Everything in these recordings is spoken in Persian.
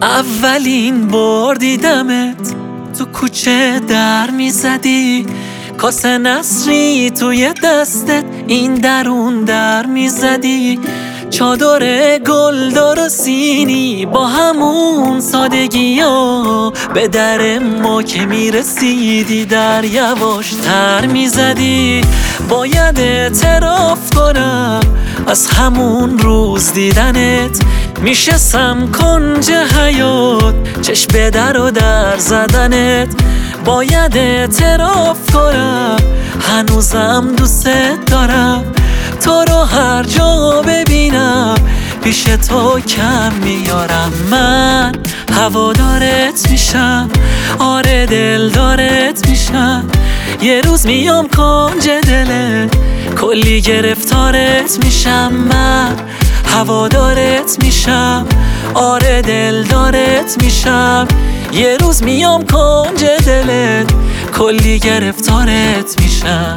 اولین بار دیدمت تو کوچه در میزدی، کاسه نسری توی دستت این درون در میزدی، چادر گلدار و سینی با همون سادگی ها به در ما که میرسیدی در یواش تر میزدی. باید اعتراف کنم از همون روز دیدنت میشستم کنج حیات چشم به در و در زدنت. باید اعتراف کنم هنوزم دوست دارم، تو رو هر جا ببینم پیش تو کم میارم. من هوادارت میشم، آره دلدارت میشم، یه روز میام کنج دلت کلی گرفتارت میشم. من هوادارت میشم، آره دلدارت میشم، یه روز میام کنج دلت کلی گرفتارت میشم.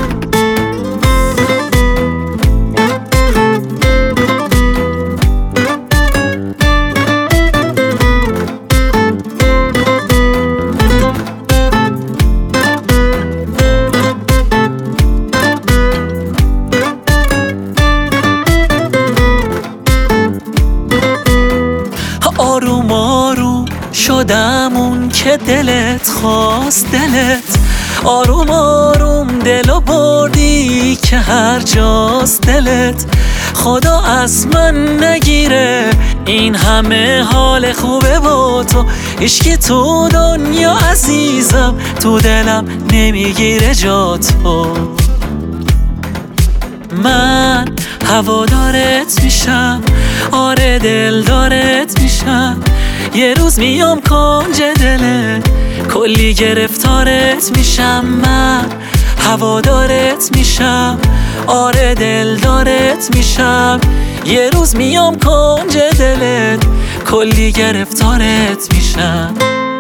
آروم آروم شدم اون که دلت خواست، دلت آروم آروم دلو بردی که هر جاست دلت. خدا از من نگیره این همه حال خوبه با تو، عشقی تو دنیا عزیزم تو دلم نمیگیره جا تو. من هوادارت میشم، آره دلدارت میشم، یه روز میام کنج دلت کلی گرفتارت میشم. من هوادارت میشم، آره دلدارت میشم، یه روز میام کنج دلت کلی گرفتارت میشم.